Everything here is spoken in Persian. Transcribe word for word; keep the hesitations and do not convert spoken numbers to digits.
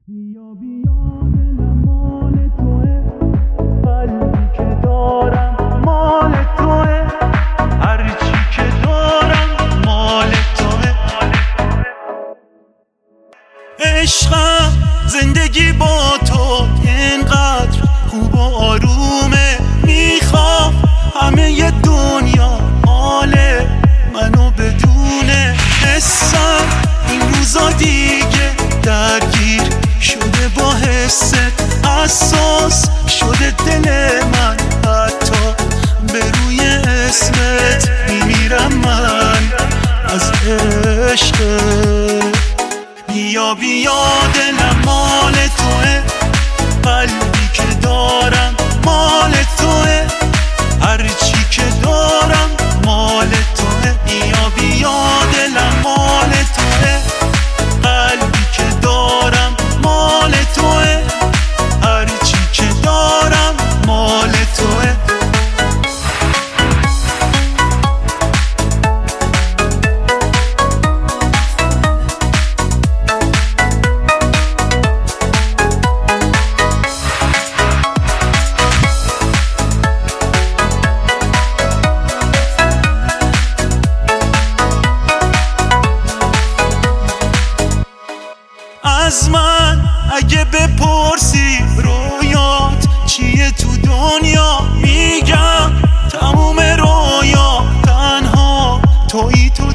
بیا بیا دلم مال توه، قلبی که دارم مال توه، هرچی که دارم مال توه. عشقم زندگی با تو اینقدر خوب و آرومه، میخوام همه ی دنیا مال منو بدونه. حسم این روزا دیگه درگیر شده با حست، حساس شده دل من حتی به روی اسمت. میمیرم من از عشقت. بیا بیا دلم مال توه، قلبی که دارم مال توه، هرچی که دارم مال توه. بیا بیا دلم مال توه، قلبی که دارم مال توه، هرچی که دارم مال توه. از من اگه بپرسی رویات چیه تو دنیا، میگم تموم رویا تنها تویی تو